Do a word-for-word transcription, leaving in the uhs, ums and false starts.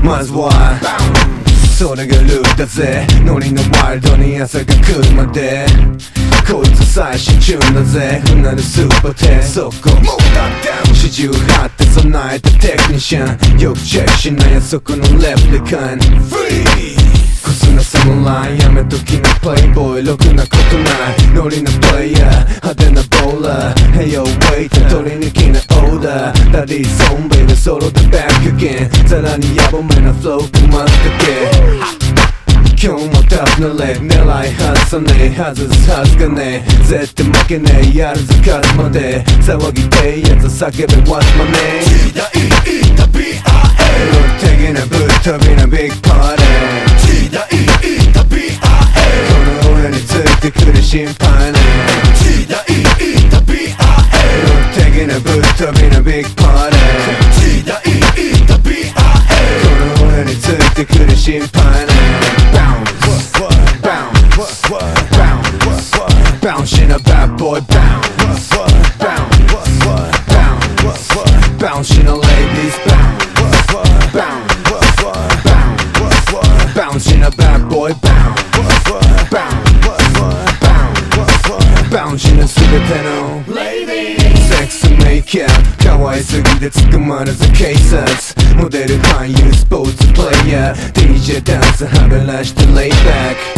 まずはそれがルーだぜ。ノリのワイルドに朝が来るまでこいつ最新チューンだぜ。うなるスーパーテそこ四十八手備えたテクニシャンよくチェックしないあそこのレプリカンクスな侍やめときなプレイボーイろくなことないノリなプレイヤー派手なボーラー Hey yo wait 取り抜きなオーダーダディゾンビでソロでバックアゲンさらにヤバめなフローかまったけ今日もタフなレッ狙い外さねえ外すはずがねえ絶対負けねえやるぜ勝つまで騒ぎてえやつ叫べ What's my name 時代いった ビーアール 的なぶっ飛びなビッグパーティー時代いった ビーアール この俺についてくる心配ね時代いった ビーアール 的なぶっ飛びなビッグパーティー時代いった ビーアール この俺についてくる心配ねBounce in a bad boy bounce Bounce Bounce Bounce in a ladies bounce Bounce Bounce in a bad boy bounce Bounce Bounce in a 全ての ladies セックスメイキャー可愛すぎて捕まるぜ警察モデル俳優スポーツプレイヤー ディージェー ダンスはべらしてレイバック